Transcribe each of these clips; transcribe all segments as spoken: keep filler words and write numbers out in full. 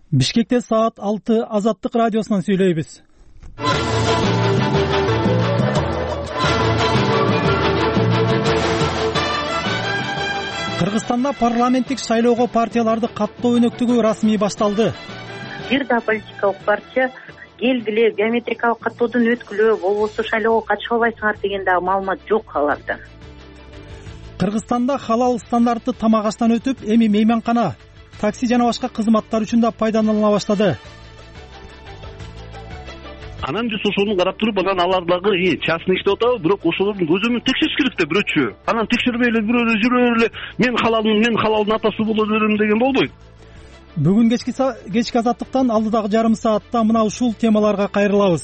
Бишкекте саат алты Азаттык радиосунан сүйлөйбүз. Кыргызстанда парламенттик шайлоого партияларды каттоо өнөктүгү расмий башталды. Бир да политикалык партия келгиле биометрикалык каттоодон өткүлө, болбосо шайлоого катыша албайсыңар деген дагы маалымат жок аларда. Кыргызстанда халал стандартты тамак аштан өтүп, эми мейманкана, такси жана башка кызматтар үчүн да пайдаланыла баштады. Анан биз ошону карап туруп, анан алар дагы частный иштеп атабы, бирок ошолордун көзөмөн текшериш керек да бирөөчү. Анан текшербей эле бирөө жүрө эле мен халалмын, мен халалдын атасы боло берем деген болбойт. Бүгүн кечки кечки азаттыктан алдыдагы жарым саатта мына ушул темаларга кайрылабыз.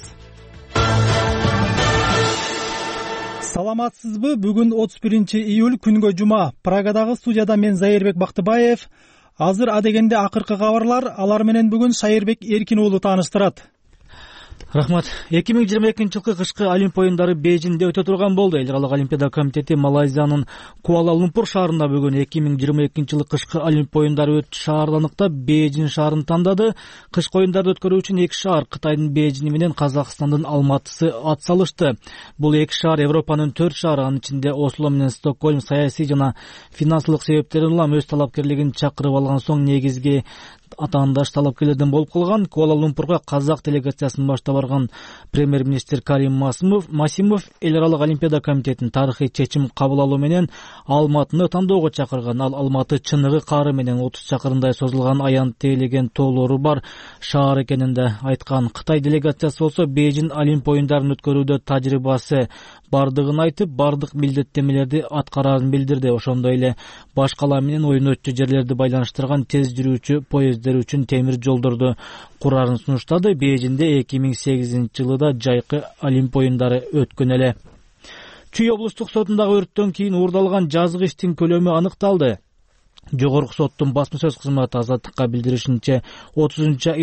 Саламатсызбы? Бүгүн отуз биринчи июль күнгө жума. Прагадагы студияда мен Зайырбек Бактыбаев. Азыр адегенде акыркы кабарлар, алар менен бүгүн Шайырбек Эркин уулу тааныштырат. Рахмат. эки миң жыйырма экинчи жылкы кышкы Олимп оюндары Бейжиңде өтө турган болду. Эл аралык Олимпиада комитети Малайзиянын Куала-Лумпур шаарында бүгүн эки миң жыйырма экинчи жылы кышкы Олимп оюндары өтүп шаардын аныктап Бейжиң шаарын тандады. Кышкы оюндарды өткөрүү үчүн эки шаар Кытайдын Бейжиңи менен Казакстандын Алматысы ат салышты. Бул эки шаар Европанын төрт шаары, анын ичинде Осло менен Стокгольм саясий жана финансылык себептерден улам өз талапкерлигин чакырып алган соң негизги атаандаш талапкерлерден болуп калган. Куала-Лумпурга казак делегациясын баштап барган премьер-министр Карим Масимов, Масимов эл аралык Олимпиада комитетин тарыхый чечим кабыл алуу менен Алматыны тандоого чакырган. Ал Алматы чыныгы каары менен отуз чакырымдай созулган аянт тейлеген тоолору бар шаар экенин да айткан. Кытай делегациясы болсо Бейжиң Олимп оюндарын өткөрүүдө тажрыйбасы бардыгын айтып, бардык милдеттемелерди аткараарын билдирди. Ошондой эле баш кала менен оюн өтчү жерлерди байланыштырган тез жүрүүчү поезддер үчүн темир жолдорду курарын сунуштады. Бейжиңде эки миң сегизинчи жылда жайкы Олимп оюндары өткөн эле. Чүй облустук сотундагы өрттөн кийин уурдалган жазык иштин көлөмү аныкталды. Жогорку соттун басма сөз кызматы Азаттыкка билдиришинче отузунчу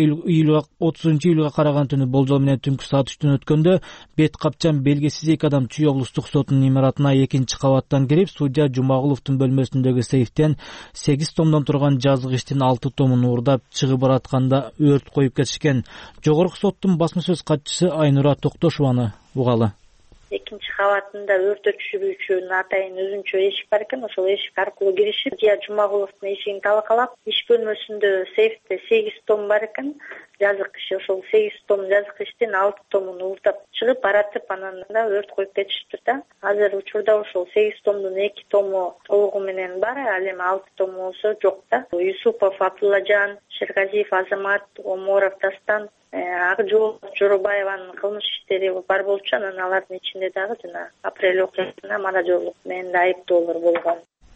июлга караган түнү болжол менен түнкү саат үчтөн өткөндө бет капчан белгисиз эки адам Чүй облустук сотунун имаратына экинчи кабаттан кирип, судья Жумагуловдун бөлмөсүндөгү сейфтен сегиз томдон турган жазык иштин алты томун уурдап чыгып баратканда өрт коюп кетишкен. Жогорку соттун басма сөз катчысы Айнура Токтошованы угалы. Экинчи кабатында өрт өчүрүүчүнүн атайын өзүнчө эшик бар экен. Ошол эшик аркылуу киришип, Дия Жумагуловдун эшигин талкалап, иш бөлмөсүндө сейфте сегиз том бар экен. Жазык иши, ошол сегиз том жазык иштин алты томун уурдап чыгып баратып, анан да өрт коюп кетишти да. Азыр учурда ошол сегиз томдун эки тому толугу менен бар, ал эми алты тому болсо жок да. Юсупов Абдуллажан, Шергазиев Азамат, Оморов Дастан, Акжол Жорубаеванын кылмыш иштери бар болчу. Анан алардын ичинде дагы жана апрель окуясына маражорлук менен да айыптоолор болгон,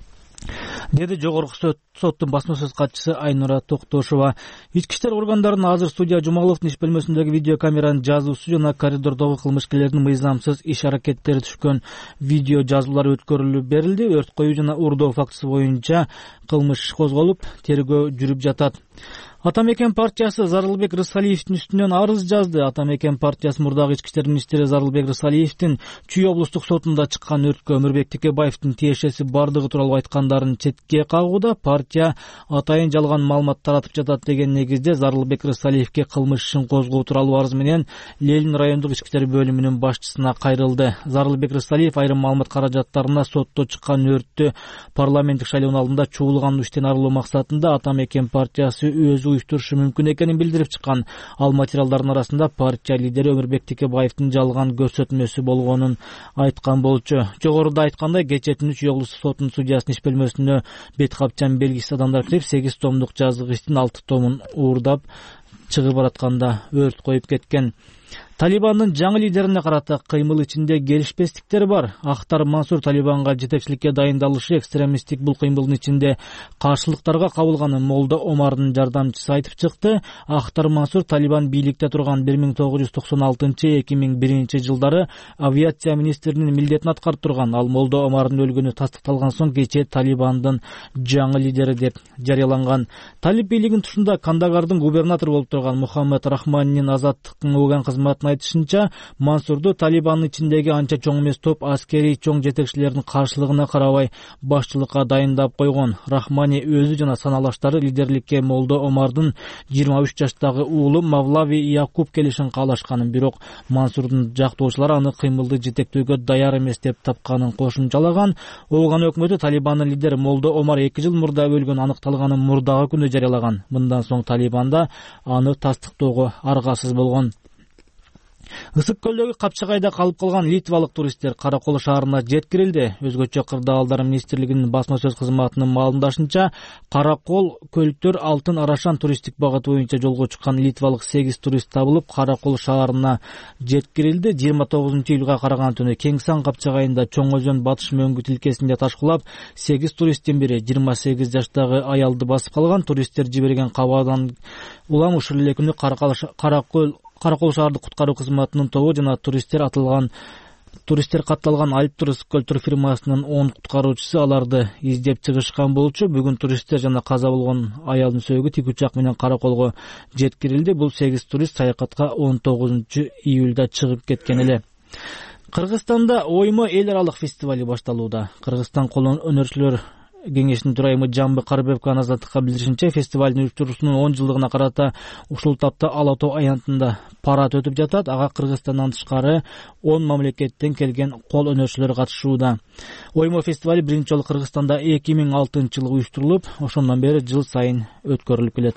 деди жогорку соттун басма сөз катчысы Айнура Токтошова. Ички иштер органдарына азыр судья Жумагуловдун иш бөлмөсүндөгү видеокамеранын жазуусу жана коридордогу кылмышкерлердин мыйзамсыз иш аракеттери түшкөн видео жазуулары өткөрүлүп берилди. Өрт коюу жана уурдоо фактысы боюнча кылмыш иш козголуп, тергөө жүрүп жатат. Атамекен партиясы Зарылбек Рысалиевдин үстүнөн арыз жазды. Атамекен партиясы мурдагы ички иштер министри Зарылбек Рысалиевдин Чүй облустук сотунда чыккан өрткө Өмүрбек Текебаевдин тиешеси бардыгы тууралуу айткандарын четке кагууда. Партия атайын жалган маалымат таратып жатат деген негизде Зарылбек Рысалиевге кылмыш ишин козгоо тууралуу арыз менен Ленин райондук ички иштер бөлүмүнүн башчысына кайрылды. Зарылбек Рысалиев айрым маалымат каражаттарына сотто чыккан өрттү парламенттик шайлоонун алдында чуулган иштен арылуу максатында Атамекен партиясы өзү уюштурушу мүмкүн экенин билдирип чыккан. Ал материалдардын арасында партия лидери Өмүрбек Текебаевдин жалган көрсөтмөсү болгонун айткан болчу. Жогоруда айткандай, кечээ түнү Чүй облустук сотунун судьясынын иш бөлмөсүнө бет капчан белгисиз адамдар кирип, сегиз томдук жазык иштин алты томун уурдап чыгып баратканда өрт коюп кеткен. Талибандын жаңы лидерине карата кыймыл ичинде келишпестиктер бар. Ахтар Мансур Талибанга жетекчиликке дайындалышы экстремисттик бул кыймылдын ичинде каршылыктарга кабылганын Молдо Омардын жардамчысы айтып чыкты. Ахтар Мансур Талибан бийликте турган бир миң тогуз жүз токсон алтынчы — эки миң биринчи жылдары авиация министринин милдетин аткарып турган. Ал Молдо Омардын өлгөнү тастыкталган соң кечээ Талибандын жаңы лидери деп жарыяланган. Талиб бийлигинин тушунда Кандагардын губернатору болуп турган Мухаммед Рахманинин азаттыктын уган кызматына айтышынча, Мансурду Талибандын ичиндеги анча чоң эмес топ аскерий чоң жетекчилердин каршылыгына карабай башчылыкка дайындап койгон. Рахмани өзү жана саналаштары лидерликке Молдо Омардын жыйырма үч жаштагы уулу Мавлави Якуб келишин каалашканын, бирок Мансурдун жактоочулары аны кыймылды жетектөөгө даяр эмес деп тапканын кошумчалаган. Ооган өкмөтү Талибандын лидери Молдо Омар эки жыл мурда өлгөн аныкталганын мурдагы күнү жарыялаган. Мындан соң Талибанда аны тастыктоого аргасыз болгон. Ысык көлдөгү Капчагайда калып калган литвалык туристтер Каракол шаарына жеткирилди. Өзгөчө кырдаалдар министрлигинин басма сөз кызматынын маалымдашынча, Каракол көлтөр Алтын Арашан туристтик багыты боюнча жолго чыккан литвалык сегиз турист табылып, Каракол шаарына жеткирилди. жыйырма тогузунчу июлга караган түнү Кеңсан Капчагайында Чоң Өзөн батыш мөңгү тилкесинде таш кулап, сегиз туристтин бири жыйырма сегиз жаштагы аялды басып калган. Туристтер жиберген кабардан улам ушул эле күнү Каракол Каракол шаардык куткаруу кызматынын тобу жана туристтер атылган туристтер катталган Альптур ысык көлтөр фирмасынын он куткаруучусу аларды издеп чыгышкан болчу. Бүгүн туристтер жана каза болгон аялдын сөөгү тик учак менен Караколго жеткирилди. Бул сегиз турист саякатка он тогузунчу июлда чыгып кеткен эле. Кыргызстанда Оймо эл аралык фестивали башталууда. Кыргызстан кол өнөрчүлөр кеңешинин төрайымы Жамбы Карыбеков Азаттыкка билдиришинче, фестивалдын уюштуруусунун он жылдыгына карата ушул тапта Ала Тоо аянтында парад өтүп жатат. Ага Кыргызстандан тышкары он мамлекеттен келген кол өнөрчүлөр катышууда. Оймо фестивали биринчи жолу Кыргызстанда эки миң алтынчы жылы уюштурулуп, ошондон бери жыл сайын өткөрүлүп келет.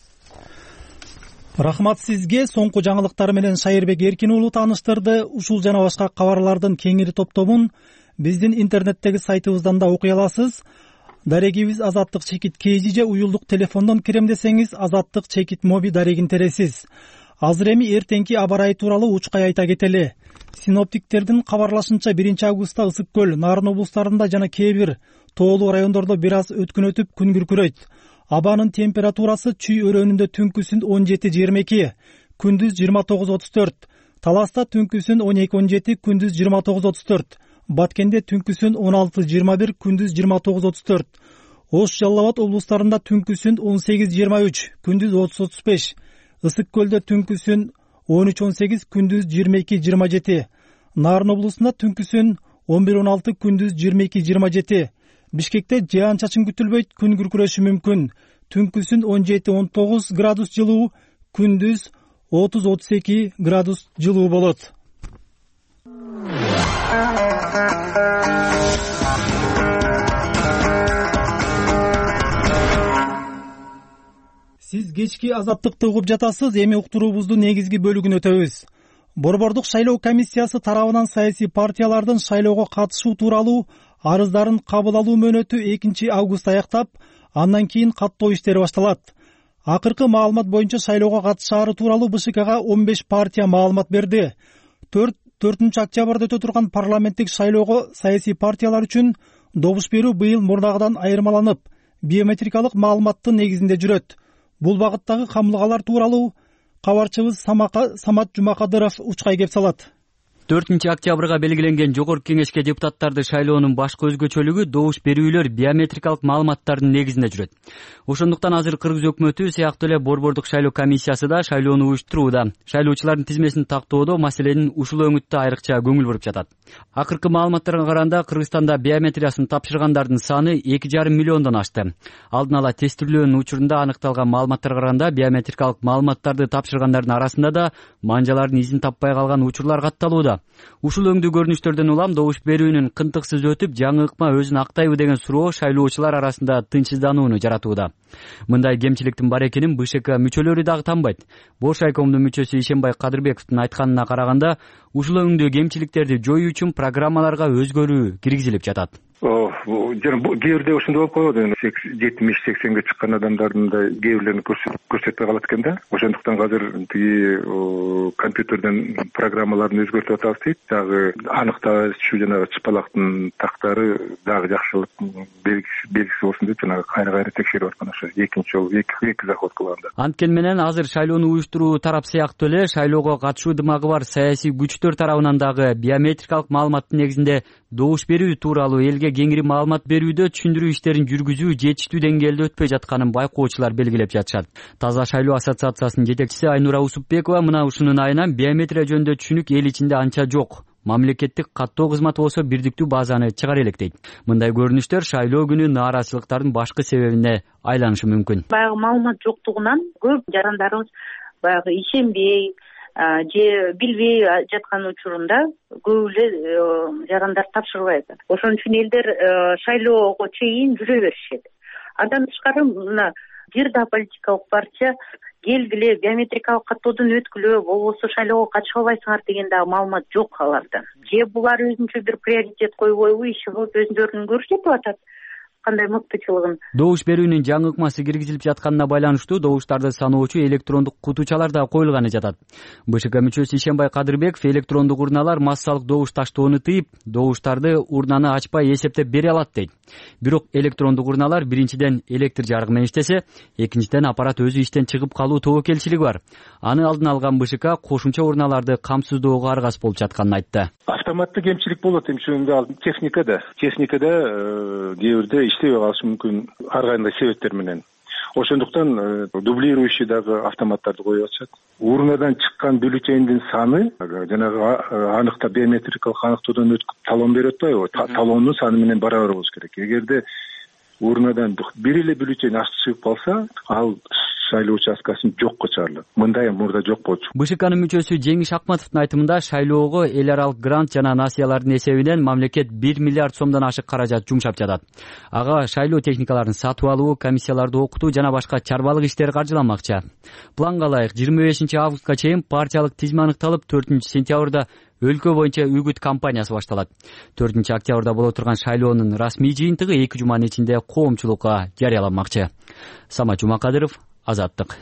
Рахмат сизге. Соңку жаңылыктар менен Шайырбек Эркин уулу тааныштырды. Ушул жана башка кабарлардын кеңири топтомун биздин интернеттеги сайтыбыздан да окуй аласыз. Дарегибиз Азаттык чекит кей же уюлдук телефондон кирем десеңиз Азаттык чекит моби дарегин тересиз. Азыр эми эртеңки аба ырайы тууралуу учкай айта кетели. Синоптиктердин кабарлашынча биринчи августта Ысык көл, Нарын облустарында жана кээ бир тоолуу райондордо бир аз өткүн өтүп күн күркүрөйт. Абанын температурасы Чүй өрөөнүндө түнкүсүн он жети жыйырма эки, күндүз жыйырма тогуз отуз төрт. Таласта түнкүсүн он эки он жети, күндүз жыйырма тогуз отуз төрт. Баткенде түнкүсүн он алты жыйырма бир, күндүз жыйырма тогуз отуз төрт. Ош Жалал Абад облустарында түнкүсүн он сегиз жыйырма үч, күндүз отуз отуз беш. Ысык көлдө түнкүсүн он үч он сегиз, күндүз жыйырма эки жыйырма жети. Нарын облусунда түнкүсүн он бир он алты, күндүз жыйырма эки жыйырма жети. Бишкекте жаан чачын күтүлбөйт, күн күркүрөшү мүмкүн. Түнкүсүн он жети он тогуз градус жылуу, күндүз отуз отуз эки градус жылуу болот. Сиз кечки Азаттыкты угуп жатасыз. Эми уктуруубуздун негизги бөлүгүн өтөбүз. Борбордук шайлоо комиссиясы тарабынан саясий партиялардын шайлоого катышуу тууралуу арыздарын кабыл алуу мөөнөтү экинчи август аяктап, андан кийин каттоо иштери башталат. Акыркы маалымат боюнча шайлоого катышаары тууралуу БШКга он беш партия маалымат берди. төртүнчү октябрда өтө турган парламенттик шайлоого саясий партиялар үчүн добуш берүү быйыл мурдагыдан айырмаланып, биометрикалык маалыматтын негизинде жүрөт. Бул багыттагы камылгалар тууралуу кабарчыбыз Самат Жумакадыров учкай кеп салат. төртүнчү октябрга белгиленген жогорку кеңешке депутаттарды шайлоонун башкы өзгөчөлүгү добуш берүүлөр биометрикалык маалыматтардын негизинде жүрөт. Ошондуктан азыр Кыргыз өкмөтү сыяктуу эле борбордук шайлоо комиссиясы да шайлоону уюштурууда. Шайлоочулардын тизмесин тактоодо маселенин ушул өңүттө айрыкча көңүл буруп жатат. Акыркы маалыматтарга караганда Кыргызстанда биометриясын тапшыргандардын саны эки жарым миллиондон ашты. Алдын ала тестирлөөнүн учурунда аныкталган маалыматтарга караганда биометрикалык маалыматтарды тапшыргандардын арасында да манжалардын изин таппай калган учурлар катталууда. Ушул өңдүү көрүнүштөрдөн улам добуш берүүнүн кынтыксыз өтүп, жаңы ыкма өзүн актайбы деген суроо шайлоочулар арасында тынчсызданууну жаратууда. Мындай кемчиликтин бар экенин БШК мүчөлөрү дагы танбайт. Бош айкомдун мүчөсү Ишенбай Кадырбековдун айтканына караганда, ушул өңдүү кемчиликтерди жоюу үчүн программаларга өзгөрүү киргизилип жатат. Жана кээ бирде ошондой болуп калат, эми жетимиш сексенге чыккан адамдардын да кээ бирлерин көрсөтпөй калат экен да. Ошондуктан азыр тиги компьютерден программаларын өзгөртүп атабыз дейт. Дагы аныктаачу жана чыпалактын тактары дагы жакшылык белгиси болсун деп жана кайра кайра текшерип аткан ошо. ошо экинчи жолу эки заход кылганда. Анткени менен азыр шайлоону уюштуруу тарап сыяктуу эле шайлоого катышуу дымагы бар саясий күчтөр тарабынан дагы биометрикалык маалыматтын негизинде добуш берүү тууралуу элге кеңири маалымат берүүдө түшүндүрүү иштерин жүргүзүү жетиштүү деңгээлде өтпөй жатканын байкоочулар белгилеп жатышат. Таза шайлоо ассоциациясынын жетекчиси Айнура Усупбекова мына ушунун айынан биометрия жөнүндө түшүнүк эл ичинде анча жок. Мамлекеттик каттоо кызматы болсо бирдиктүү базаны чыгара элек дейт. Мындай көрүнүштөр шайлоо күнү нааразычылыктардын башкы себебине айланышы мүмкүн. Баягы маалымат жоктугунан көп жарандарыбыз баягы ишенбей же билбей жаткан учурунда көп эле жарандар тапшырбайт. Ошон үчүн элдер шайлоого чейин жүрө беришет. Андан тышкары мына бир да политикалык партия келгиле биометрикалык каттоодон өткүлө, болбосо шайлоого катыша албайсыңар деген дагы маалымат жок аларда. Же булар өзүнчө бир приоритет койбойбу, иши болуп өздөрүнүн көрсөтүп атат кандай мыктычылыгын. Добуш берүүнүн жаңы ыкмасы киргизилип жатканына байланыштуу добуштарды саноочу электрондук кутучалар да коюлганы жатат. БШК мүчөсү Ишенбай Кадырбеков электрондук урналар массалык добуш таштоону тыйып, добуштарды урнаны ачпай эсептеп бере алат дейт. Бирок электрондук урналар биринчиден электр жарыгы менен иштесе, экинчиден аппарат өзү иштен чыгып калуу тобокелчилиги бар. Аны алдын алган БШК кошумча урналарды камсыздоого аргасыз болуп жатканын айтты. Автоматтык кемчилик болот эмчегинде техникада. Техникада кээ бирде иштебей калышы мүмкүн ар кандай себептер менен. Ошондуктан дублирующий дагы автоматтарды коюп атышат. Урнадан чыккан бюллетендин саны жанагы аныктап биометрикалык аныктоодон өткүп талон берип атпайбы? Талондун саны менен барабар болуш керек. Эгерде урнадан бир эле бюллетень ачып чыгып калса, ал шайлоо участкасын жокко чыгарылат. Мындай мурда жок болчу. БШКнын мүчөсү Жеңиш Акматовдун айтымында шайлоого эл аралык грант жана насыялардын эсебинен мамлекет бир миллиард сомдон ашык каражат жумшап жатат. Ага шайлоо техникаларын сатып алуу, комиссияларды окутуу жана башка чарбалык иштер каржыланмакчы. Планга ылайык жыйырма бешинчи августка чейин партиялык тизме аныкталып, төртүнчү сентябрда өлкө боюнча үгүт кампаниясы башталат. төртүнчү октябрда боло турган шайлоонун расмий жыйынтыгы эки жуманын ичинде коомчулукка жарыяланмакчы. Самат Жумакадыров, Азаттык.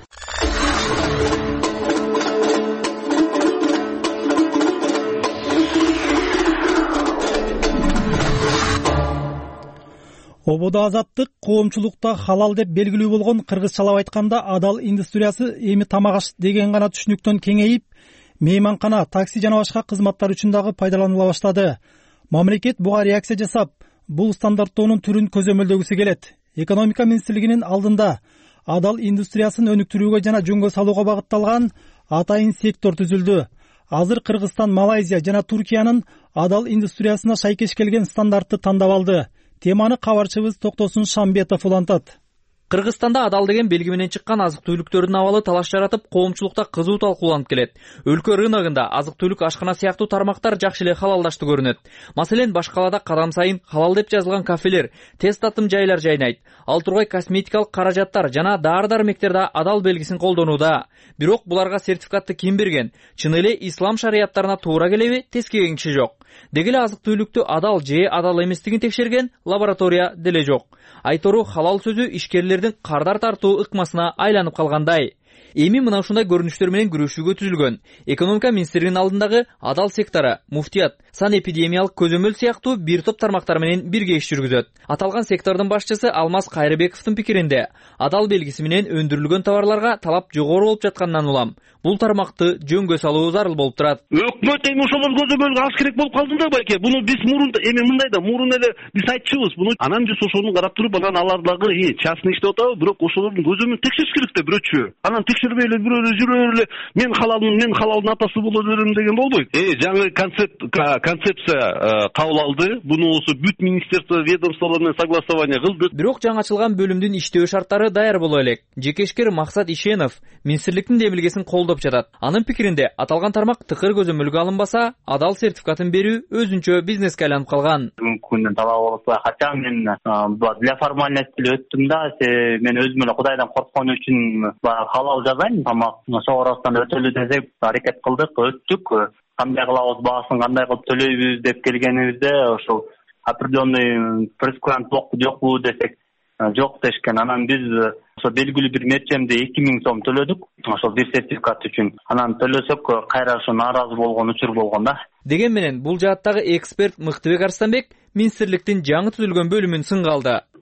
Ободо Азаттык коомчулукта халал деп белгилүү болгон кыргызчалап айтканда адал индустриясы эми тамак аш деген гана түшүнүктөн кеңейип, мейманкана, такси жана башка кызматтар үчүн дагы пайдаланыла баштады. Мамлекет буга реакция жасап, бул стандарттоонун түрүн көзөмөлдөгүсү келет. Экономика министрлигинин алдында адал индустриясын өнүктүрүүгө жана жөнгө салууга багытталган атайын сектор түзүлдү. Азыр Кыргызстан, Малайзия жана Туркиянын адал индустриясына шайкеш келген стандартты тандап алды. Теманы кабарчыбыз Токтосун Шамбетов улантат. Кыргызстанда адал деген белги менен чыккан азык-түлүктөрдүн абалы талаш жаратып, коомчулукта кызуу талкууланып келет. Өлкө рыногунда азык-түлүк, ашкана сыяктуу тармактар жакшы эле халалдаштуу көрүнөт. Маселен, баш калаада кадам сайын халал деп жазылган кафелер, тест татым жайлар жайнайт. Ал тургай косметикалык каражаттар жана дары-дармектер да адал белгисин колдонууда. Бирок буларга сертификатты ким берген? Чын эле ислам шарияттарына туура келеби? Тескеген киши жок. Деги эле азык-түлүктү адал же адал эместигин текшерген лаборатория деле жок. Айтору халал сөзү ишкерлердин кардар тартуу ыкмасына айланып калгандай. Эми мына ушундай көрүнүштөр менен күрөшүүгө түзүлгөн экономика министринин алдындагы адал сектору, муфтият, санэпидемиялык көзөмөл сыяктуу бир топ тармактар менен бирге иш жүргүзөт. Аталган сектордун башчысы Алмаз Кайрыбековдун пикиринде, адал белгиси менен өндүрүлгөн товарларга талап жогору болуп жатканынан улам бул тармакты жөнгө салуу зарыл болуп турат. Өкмөт эми ошолор көзөмөлгө алыш керек болуп калды да байке. Буну биз мурун эми мындай да мурун эле биз айтчубуз. Буну анан биз ошону карап туруп, анан алар дагы частный иштеп атабы, бирок ошолордун көзөмөлүн текшериш керек да бирөөчү. Анан текшербей эле бирөө жүрө эле мен халалмын, мен халалдын атасы боло берем деген болбойт. Э, жаңы концепт концепция кабыл алды. Буну осы бүт министерство, ведомстволор менен согласование кылдык. Бирок жаңы ачылган бөлүмдүн иштөө шарттары даяр боло элек. Жекешкер Максат Ишенов министрликтин демилгесин колдоп жатат. Анын пикиринде, аталган тармак тыкыр көзөмөлгө алынбаса, адал сертификатын берүү өзүнчө бизнеске айланып калган. Мүмкүн талап болсо, хотя мен для формальности өттүм да, мен өзүм эле Кудайдан корккон үчүн халал жазайын, тамак сооростан өтөлү десек аракет кылдык, өттүк. Кандай кылабыз, баасын кандай кылып төлөйбүз деп келгенибизде ошол определенный прескурант жокпу десек, жок дешкен. Анан биз ошо белгилүү бир мерчемде эки миң сом төлөдүк, ошол бир сертификат үчүн. Анан төлөсөк кайра ошо нааразы болгон учур болгон да. Деген менен бул жааттагы эксперт Мыктыбек Арстанбек министрликтин жаңы түзүлгөн бөлүмүн сынга алды.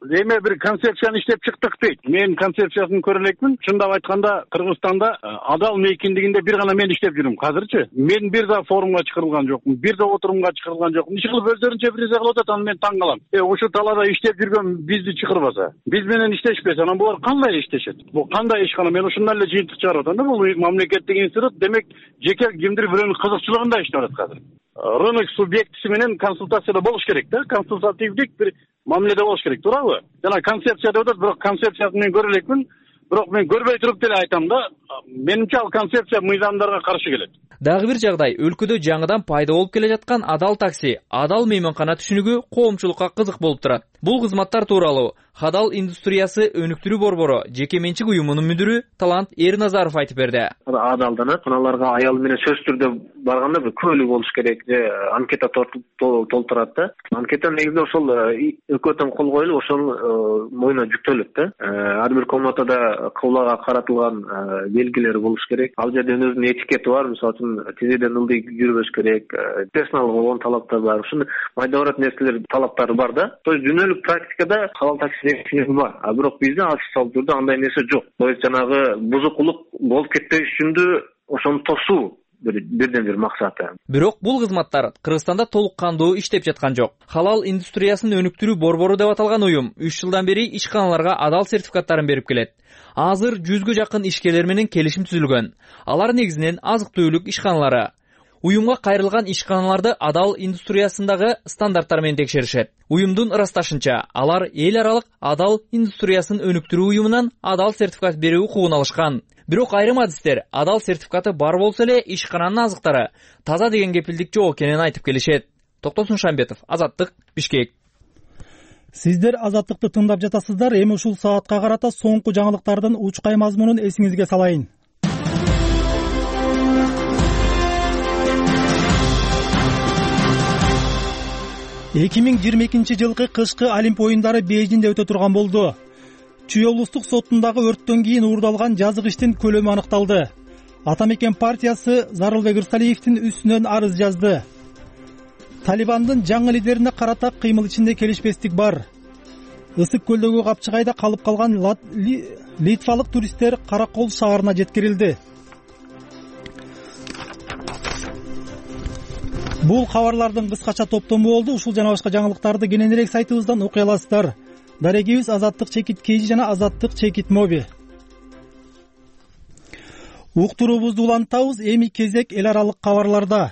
эме бир концепцияны иштеп чыктык дейт. Мен концепциясын көрө элекмин. Чындап айтканда Кыргызстанда адал мейкиндигинде бир гана мен иштеп жүрүм. Азырчы мен бир да форумга чакырылган жокмун, бир да отурумга чакырылган жокмун. Иши кылып өздөрүнчө бир нерсе кылып атат, аны мен таң калам. Э ошо талаада иштеп жүргөн бизди чакырбаса, биз менен иштешпесе, анан булар кандай иштешет? Бул кандай ишкана? Мен ушундан эле жыйынтык чыгарып атам да. Бул мамлекеттик институт, демек жеке кимдир бирөөнүн кызыкчылыгында иштеп атат азыр. Рынок субъектиси менен консультацияда болуш керек да, консультативдик бир мамиледе болуш керек, туурабы? Жана концепция деп атат, бирок концепциясын мен көрө элекмин. Бирок мен көрбөй туруп деле айтам да, менимче ал концепция мыйзамдарга каршы келет. Дагы бир жагдай, өлкөдө жаңыдан пайда болуп келе жаткан адал такси, адал мейманкана түшүнүгү коомчулукка кызык болуп турат. Бул кызматтар тууралуу Хадал индустриясы өнүктүрүү борбору жеке менчик уюмунун мүдүрү Талант Эрназаров айтып берди. Адалданат, аналарга аял менен сөзсүз түрдө барганда бир көөлүк болуш керек, же анкета толтурат да. Анкета негизинде ошол өкмөттөн кол коюлуп, ошол мойнуна жүктөлөт да. Ар бир комнатада кыблага каратылган белгилери болуш керек. Ал жерде өзүнүн этикети бар, мисалы үчүн тизеден ылдый жүрбөш керек, персоналга болгон талаптар бар. Ушундай майда барат нерселер, талаптары бар да. То есть жөнөлүк практикада халал такси бар. А бирок бизде официалдуу түрдө андай нерсе жок. То есть жанагы бузукулук болуп кетпеш үчүн ошону тосуу бирден бир максаты. Бирок бул кызматтар Кыргызстанда толук кандуу иштеп жаткан жок. Халал индустриясын өнүктүрүү борбору деп аталган уюм үч жылдан бери ишканаларга адал сертификаттарын берип келет. Азыр жүзгө жакын ишкерлер менен келишим түзүлгөн. Алар негизинен азык-түлүк ишканалары. Уюмга кайрылган ишканаларды адал индустриясындагы стандарттар менен текшеришет. Уюмдун ырасташынча, алар эл аралык адал индустриясын өнүктүрүү уюмунан адал сертификат берүү укугун алышкан. Бирок айрым адистер адал сертификаты бар болсо эле ишкананын азыктары таза деген кепилдик жок экенин айтып келишет. Токтосун Шамбетов, Азаттык, Бишкек. Сиздер Азаттыкты тыңдап жатасыздар. Эми ушул саатка карата соңку жаңылыктардын учкай мазмунун эсиңизге салайын. эки миң жыйырма экинчи жылкы кышкы Олимп оюндары Бейжиңде өтө турган болду. Чүй облустук сотундагы өрттөн кийин уурдалган жазык иштин көлөмү аныкталды. Атамекен партиясы Зарылбек Ырсалиевдин үстүнөн арыз жазды. Талибандын жаңы лидерине карата кыймыл ичинде келишпестик бар. Ысык көлдөгү капчыгайда калып калган литвалык туристтер Каракол шаарына жеткирилди. Бул кабарлардын кыскача топтому болду. Ушул жана башка жаңылыктарды кененирээк сайтыбыздан окуй аласыздар. Дарегибиз Азаттык чекит Кж жана Азаттык чекит Моби. Уктуруубузду улантабыз. Эми кезек эл аралык кабарларда.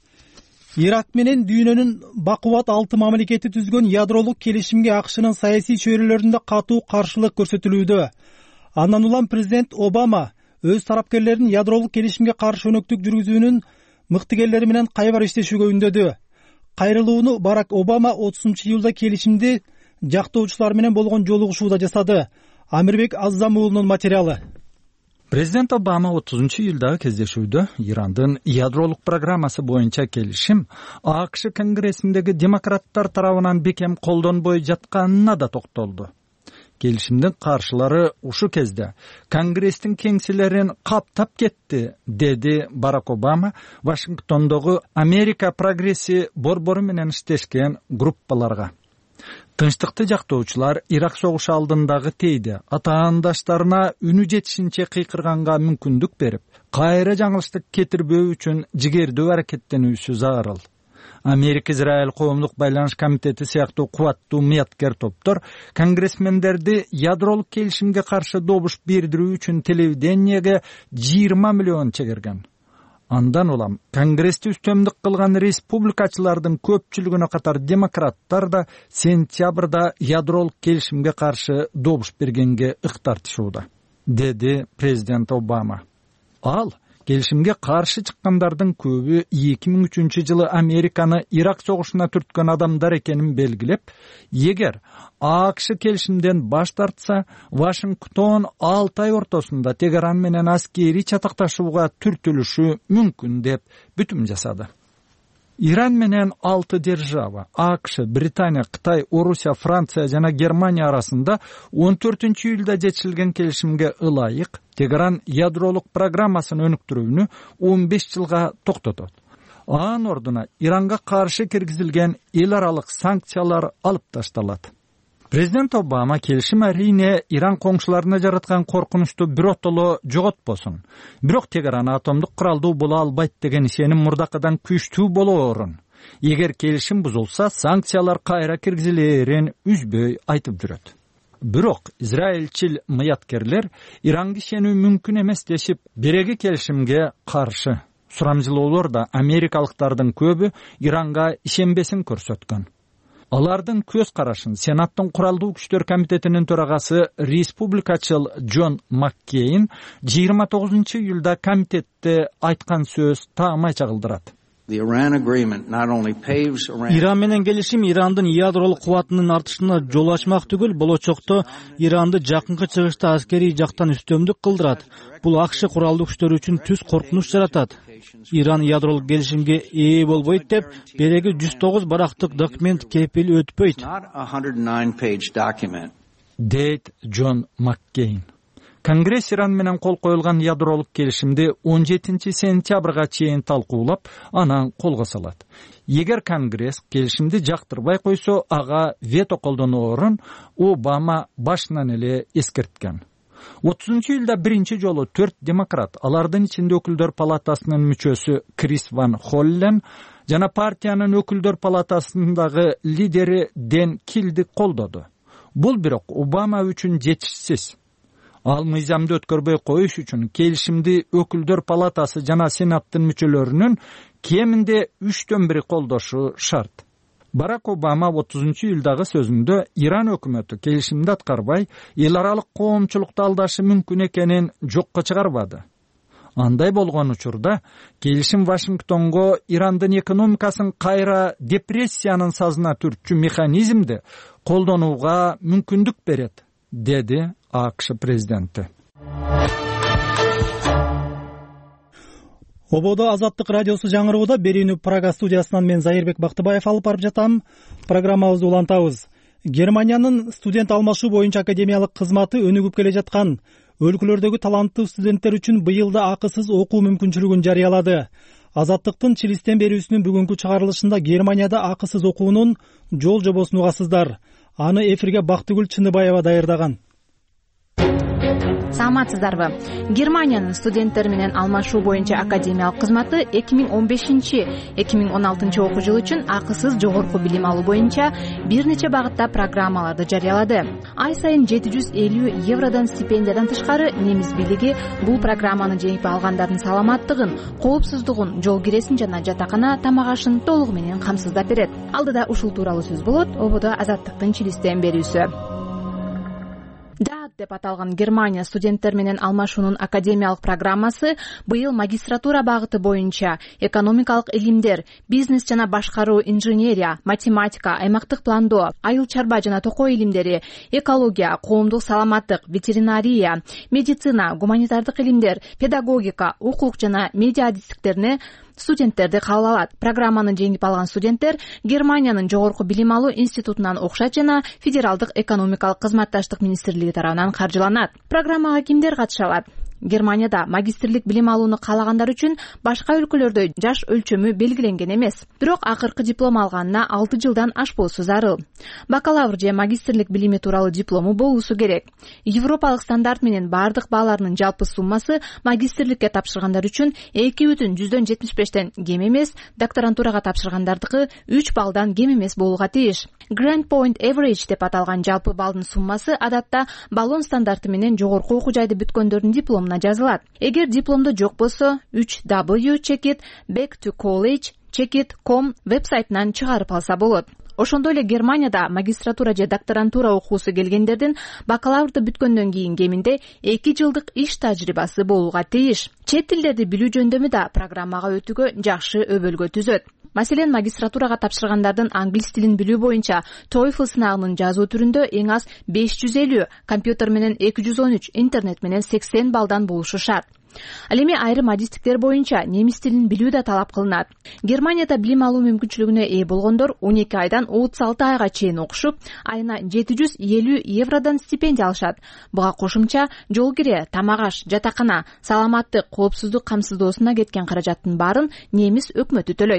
Ирак менен дүйнөнүн бакубат алты мамлекети түзгөн ядролук келишимге АКШнын саясий чөйрөлөрүндө катуу каршылык көрсөтүлүүдө. Андан улам президент Обама өз тарапкерлерин ядролук келишимге каршы өнөктүк жүргүзүүнүн мыктыгерлери менен кайбар иштешүүгө үндөдү. Кайрылууну Барак Обама отузунчу июлда келишимди жактоочулар менен болгон жолугушууда жасады. Амирбек Аззам уулунун материалы. Президент Обама отузунчу июлдагы кездешүүдө Ирандын ядролук программасы боюнча келишим АКШ Конгрессиндеги демократтар тарабынан бекем колдонбой жатканына да токтолду. Келишимдин каршылары ушу кезде Конгресстин кеңселерин каптап кетти, деди Барак Обама Вашингтондогу Америка прогресси борбору менен иштешкен группаларга. Тынчтыкты жактоочулар Ирак согушу алдындагы тейди атаандаштарына үнү жетишинче кыйкырганга мүмкүндүк берип, кайра жаңылыштык кетирбөө үчүн жигердүү аракеттенүүсү зарыл. Америка-Израиль коомдук байланыш комитети сыяктуу кубаттуу мыяткер топтор конгрессмендерди ядролук келишимге каршы добуш бердирүү үчүн телевидениеге жыйырма миллион чегерген. Андан улам Конгрессти үстөмдүк кылган республикачылардын көпчүлүгүнө катар демократтар да сентябрда ядролук келишимге каршы добуш бергенге ыктартышууда, деди президент Обама. Ал келишимге каршы чыккандардын көбү эки миң үчүнчү жылы Американы Ирак согушуна түрткөн адамдар экенин белгилеп, эгер АКШ келишимден баш тартса, Вашингтон алты ай ортосунда Тегеран менен аскери чатакташууга түртүлүшү мүмкүн деп бүтүм жасады. Иран менен алты держава АКШ, Британия, Кытай, Орусия, Франция жана Германия арасында он төртүнчү июлда жетишилген келишимге ылайык Тегеран ядролук программасын өнүктүрүүнү он беш жылга токтотот. Анын ордуна Иранга каршы киргизилген эл аралык санкциялар алып ташталат. Президент Обама келишим арийне Иран коңшуларына жараткан коркунучту биротоло жоготпосун. Бирок Тегеран атомдук куралдуу боло албайт деген ишеним мурдакыдан күчтүү болоорун. Эгер келишим бузулса, санкциялар кайра киргизилерин үзбөй айтып жүрөт. Бирок израилчил мыяткерлер Иранга ишенүү мүмкүн эмес дешип, биреги келишимге каршы. Сурамжылоолор да америкалыктардын көбү Иранга ишенбесин көрсөткөн. Алардын көз карашын Сенаттын куралдуу күчтөр комитетинин төрагасы республикачыл Джон Маккейн жыйырма тогузунчу июлда комитетте айткан сөз таамай чагылдырат. Иран менен келишим Ирандын ядролук кубатынын артышына жол ачмак түгүл, болочокто Иранды жакынкы чыгышта аскерий жактан үстөмдүк кылдырат. Бул АКШ куралдуу күчтөрү үчүн түз коркунуч жаратат. Иран ядролук келишимге ээ болбойт деп береги жүз тогуз барактык документ кепил өтпөйт, дейт Джон Маккейн. Конгресс Иран менен кол коюлган ядролук келишимди он жетинчи сентябрга чейин талкуулап, анан колго салат. Эгер Конгресс келишимди жактырбай койсо, ага вето колдоноорун Обама башынан эле эскерткен. отузунчу июлда биринчи жолу төрт демократ, алардын ичинде өкүлдөр палатасынын мүчөсү Крис Ван Холлен жана партиянын өкүлдөр палатасындагы лидери Дэн Килди колдоду. Бул бирок Обама үчүн жетишсиз. Ал мыйзамды өткөрбөй коюш үчүн келишимди өкүлдөр палатасы жана сенаттын мүчөлөрүнүн кеминде үчтөн бири колдошу шарт. Барак Обама отузунчу июлдагы сөзүндө Иран өкмөтү келишимди аткарбай, эл аралык коомчулукту алдашы мүмкүн экенин жокко чыгарбады. Андай болгон учурда келишим Вашингтонго Ирандын экономикасын кайра депрессиянын сазына түртчү механизмди колдонууга мүмкүндүк берет, деди АКШ президенти. Ободо Азаттык радиосу жаңырууда берүүнү Прага студиясынан мен Зайырбек Бактыбаев алып барып жатам. Программабызды улантабыз. Германиянын студент алмашуу боюнча академиялык кызматы өнүгүп келе жаткан өлкөлөрдөгү таланттуу студенттер үчүн быйыл да акысыз окуу мүмкүнчүлүгүн жарыялады. Азаттыктын чилистен берүүсүнүн бүгүнкү чыгарылышында Германияда акысыз окуунун жол жобосун угасыздар. Аны эфирге Бактыгүл Чыныбаева даярдаган. Саламатсыздарбы? Германиянын студенттер менен алмашуу боюнча академиялык кызматы эки миң он бешинчи — эки миң он алтынчы окуу жылы үчүн акысыз жогорку билим алуу боюнча бир нече багытта программаларды жарыялады. Ай сайын жети жүз элүү евродон стипендиядан тышкары немис бийлиги бул программаны жеңип алгандардын саламаттыгын, коопсуздугун, жол киресин жана жатакана тамак ашын толугу менен камсыздап берет. Алдыда ушул тууралуу сөз болот. Ободо Азаттыктын чилистен берүүсү деп аталган Германия студенттер менен алмашуунун академиялык программасы быйыл магистратура багыты боюнча экономикалык илимдер, бизнес жана башкаруу, инженерия, математика, аймактык пландоо, айыл чарба жана токоо илимдери, экология, коомдук саламаттык, ветеринария, медицина, гуманитардык илимдер, педагогика, укук жана медиа адистиктерине студенттерди кабыл алат. Программаны жеңип алган студенттер Германиянын жогорку билим алуу институтунан окушат жана Федералдык экономикалык кызматташтык министрлиги тарабынан каржыланат. Программага кимдер катыша алат? Германияда магистрлик билим алууну каалагандар үчүн башка өлкөлөрдө жаш өлчөмү белгиленген эмес. Бирок акыркы диплом алганына алты жылдан ашпоосу зарыл. Бакалавр же магистрлик билими тууралуу диплому болуусу керек. Европалык стандарт менен бардык бааларынын жалпы суммасы магистрликке тапшыргандар үчүн эки бүтүн жүздөн жетимиш бештен кем эмес, докторантурага тапшыргандардыкы үч баллдан кем эмес болууга тийиш. Grand Point Average деп аталган жалпы балдын суммасы адатта баллон стандарты менен жогорку окуу жайды бүткөндөрдүн дипломуна жазылат. Эгер дипломдо жок болсо үч дабл ю чекит back to college чекит ком вебсайтынан чыгарып алса болот. Ошондой эле Германияда магистратура же докторантура окуусу келгендердин бакалаврды бүткөндөн кийин кеминде эки жылдык иш тажрыйбасы болууга тийиш. Чет тилдерди билүү жөндөмү да программага өтүүгө жакшы өбөлгө түзөт. Маселен, магистратурага тапшыргандардын англис тилин билүү боюнча TOEFL сынагынын жазуу түрүндө эң аз беш жүз элүү, компьютер менен эки жүз он үч, интернет менен сексен баллдан болушу шарт. Ал эми айрым адистиктер боюнча немис тилин билүү да талап кылынат. Германияда билим алуу мүмкүнчүлүгүнө ээ болгондор он эки айдан отуз алты айга чейин окушуп, айына жети жүз элүү евродон стипендия алышат. Буга кошумча жол кире, тамак аш, жатакана, саламаттык, коопсуздук камсыздоосуна кеткен каражаттын баарын немис өкмөтү төлөйт.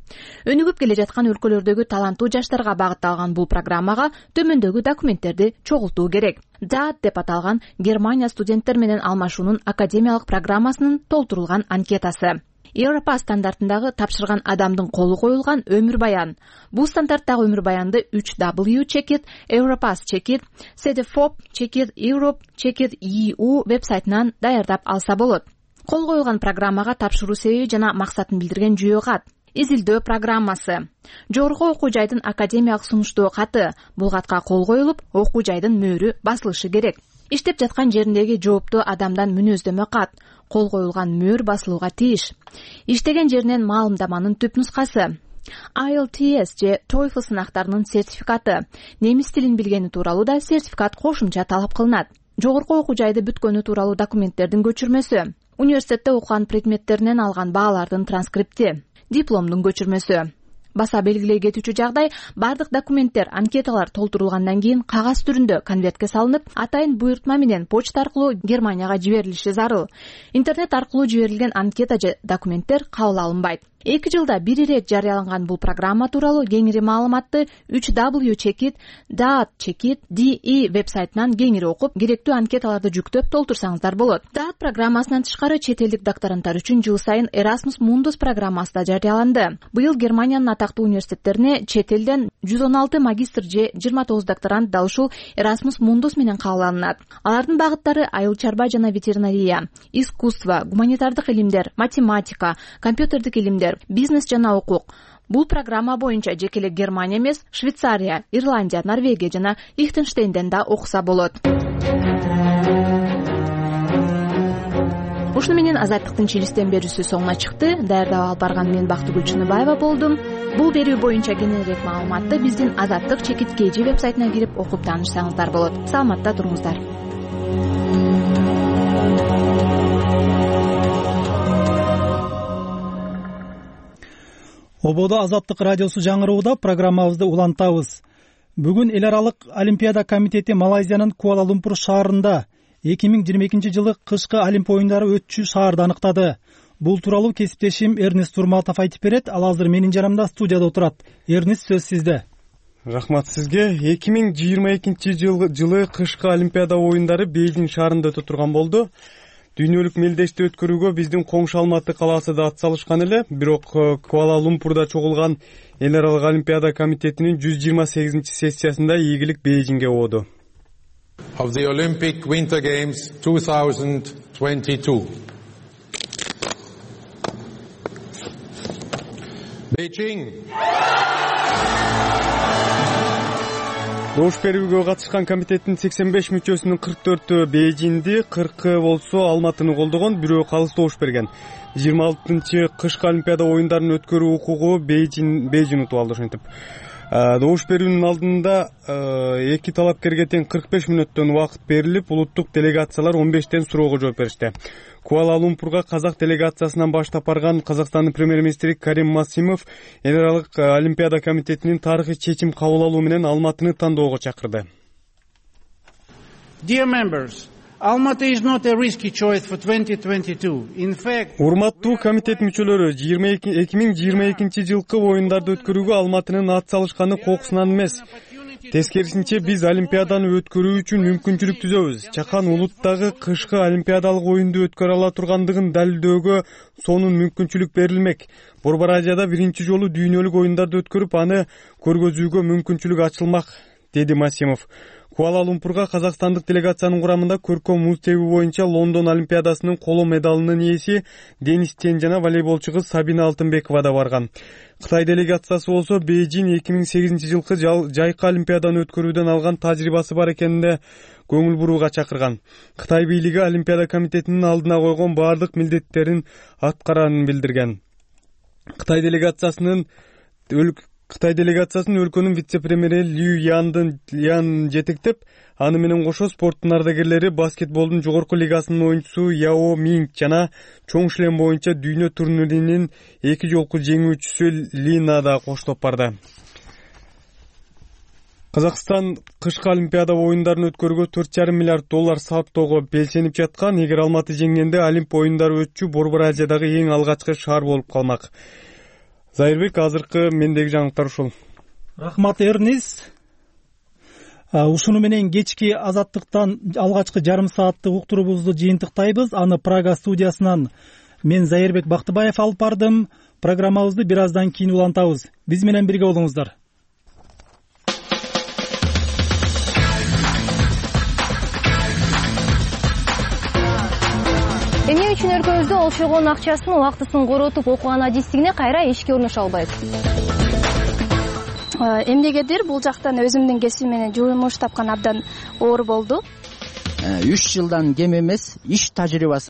өнүгүп келе жаткан өлкөлөрдөгү таланттуу жаштарга багытталган бул программага төмөндөгү документтерди чогултуу керек. дат деп аталган Германия студенттер менен алмашуунун академиялык программасынын толтурулган анкетасы. Европа стандартындагы тапшырган адамдын колу коюлган өмүр баян. Бул стандарттагы өмүр баянды үч дабл ю чекит Europass чекит Cedefop чекит Europe чекит и у вебсайтынан даярдап алса болот. Кол коюлган программага тапшыруу себеби жана максатын билдирген жүйө кат. Изилдөө программасы. Жогорку окуу жайдын академиялык сунуштоо каты. Бул катка кол коюлуп, окуу жайдын мөөрү басылышы керек. Иштеп жаткан жериндеги жооптуу адамдан мүнөздөмө кат. Кол коюлган мөөр басылууга тийиш. Иштеген жеринен маалымдаманын түп нускасы. ай эл ти эс же TOEFL сынактарынын сертификаты. Немис тилин билгени тууралуу да сертификат кошумча талап кылынат. Жогорку окуу жайды бүткөнү тууралуу документтердин көчүрмөсү. Университетте окуган предметтеринен алган баалардын транскрипти. Дипломдун көчүрмөсү. Баса белгилей кетүүчү жагдай, бардык документтер, анкеталар толтурулгандан кийин кагаз түрүндө конвертке салынып, атайын буйртма менен почта аркылуу Германияга жиберилиши зарыл. Интернет аркылуу жиберилген анкета же документтер кабыл алынбайт. эки жылда бир ирет жарыяланган бул программа тууралуу кеңири маалыматты үч дабл ю чекит дат чекит ди и вебсайтынан кеңири окуп, керектүү анкеталарды жүктөп толтурсаңыздар болот. дат программасынан тышкары чет элдик докторанттар үчүн жыл сайын Erasmus Mundus программасы да жарыяланды. Быйыл Германиянын атактуу университеттерине чет элден жүз он алты магистр же жыйырма тогуз докторант дал ушул Erasmus Mundus менен кабыл алынат. Алардын багыттары айыл чарба жана ветеринария, искусство, гуманитардык илимдер, математика, компьютердик илимдер, бизнес жана укук. Бул программа боюнча жекелек Германия эмес, Швейцария, Ирландия, Норвегия жана Лихтенштейнден да окуса болот. Ушуну менен Азаттыктын чилистен берүүсү соңуна чыкты. Даярдап алып барган мен Бактыгүл Чыныбаева болдум. Бул берүү боюнча кененирээк маалыматты биздин Азаттык чекит kg вебсайтына кирип окуп таанышсаңыздар болот. Саламатта туруңуздар. Ободо Азаттык радиосу жаңырууда программабызды улантабыз. Бүгүн эл аралык Олимпиада комитети Малайзиянын Куала-Лумпур шаарында эки миң жыйырма экинчи жылы кышкы Олимп оюндары өтчү шаарды аныктады. Бул тууралуу кесиптешим Эрнест Турматов айтып берет. Ал азыр менин жанымда студияда отурат. Эрнест, сөз сизде. Рахмат сизге. эки миң жыйырма экинчи жылы кышкы Олимпиада оюндары Бейжиң шаарында өтө турган болду. Дүйнөлүк мелдешти өткөрүүгө биздин коңшу Алматы калаасы да атсалышкан эле, бирок Куала-Лумпурда чогулган эл аралык Олимпиада комитетинин жүз жыйырма сегизинчи сессиясында ийгилик Бейжиңге ооду. Of the Olympic Winter Games twenty twenty-two. Beijing. Добуш берүүгө катышкан комитеттин сексен беш мүчөсүнүн кырк төртү Бейжиңди, кыркы болсо Алматыны колдогон, бирөө калыс добуш берген. жыйырма алтынчы кышкы Олимпиада оюндарын өткөрүү укугу Бейжиң Бейжиң утуп алды ошентип. Добуш берүүнүн алдында эки талапкерге тең кырк беш мүнөттөн убакыт берилип, улуттук делегациялар он бештен суроого жооп беришти. Куала-Лумпурга казак делегациясынан баштап барган Казакстандын премьер-министри Карим Масимов эл аралык Олимпиада комитетинин тарыхый чечим кабыл алуу менен Алматыны тандоого чакырды. Dear members, Almaty is not a risky choice for twenty twenty-two. In fact, урматтуу комитет мүчөлөрү, эки миң жыйырма экинчи жылкы оюндарды өткөрүүгө Алматынын атсалышканы кокусунан эмес. Тескерисинче биз Олимпиаданы өткөрүү үчүн мүмкүнчүлүк түзөбүз. Чакан улуттагы кышкы Олимпиадалык оюнду өткөрө ала тургандыгын далилдөөгө сонун мүмкүнчүлүк берилмек. Борбор Азияда биринчи жолу дүйнөлүк оюндарды өткөрүп, аны көргөзүүгө мүмкүнчүлүк ачылмак, деди Масимов. Куала-Лумпурга казакстандык делегациянын курамында көркөм муз тебүү боюнча Лондон Олимпиадасынын коло медалынын ээси Денис Тен жана волейболчу кыз Сабина Алтынбекова да барган. Кытай делегациясы болсо Бейжиң эки миң сегизинчи жылкы жайкы Олимпиаданы өткөрүүдөн алган тажрыйбасы бар экенине көңүл бурууга чакырган. Кытай бийлиги Олимпиада комитетинин алдына койгон бардык милдеттерин аткаранын билдирген. Кытай делегациясынын Кытай делегациясынын өлкөнүн вице-премьери Лю Яндын Ян жетектеп, аны менен кошо спорттун ардагерлери баскетболдун жогорку лигасынын оюнчусу Яо Минг жана чоң шлем боюнча дүйнө турниринин эки жолку жеңүүчүсү Лина да коштоп барды. Казакстан кышкы Олимпиада оюндарын өткөрүүгө төрт жарым миллиард доллар сарптоого белсенип жаткан. Эгер Алматы жеңгенде Олимп оюндары өтчү Борбор Азиядагы эң алгачкы шаар болуп калмак. Зайырбек, азыркы мендеги жаңылыктар ушул. Рахмат, Эрнис. Ушуну менен кечки Азаттыктан алгачкы жарым сааттык уктуруубузду жыйынтыктайбыз. Аны Прага студиясынан мен Зайырбек Бактыбаев алып бардым. Программабызды бир аздан кийин улантабыз. Биз менен бирге болуңуздар. Эмне үчүн өлкөбүздө олшогон акчасын убактысын коротуп окуган адистигине кайра ишке орношо албайт? Эмнегедир бул жактан өзүмдүн кесибим менен жумуш тапкан абдан оор болду. үч жылдан кем эмес иш тажрыйбасы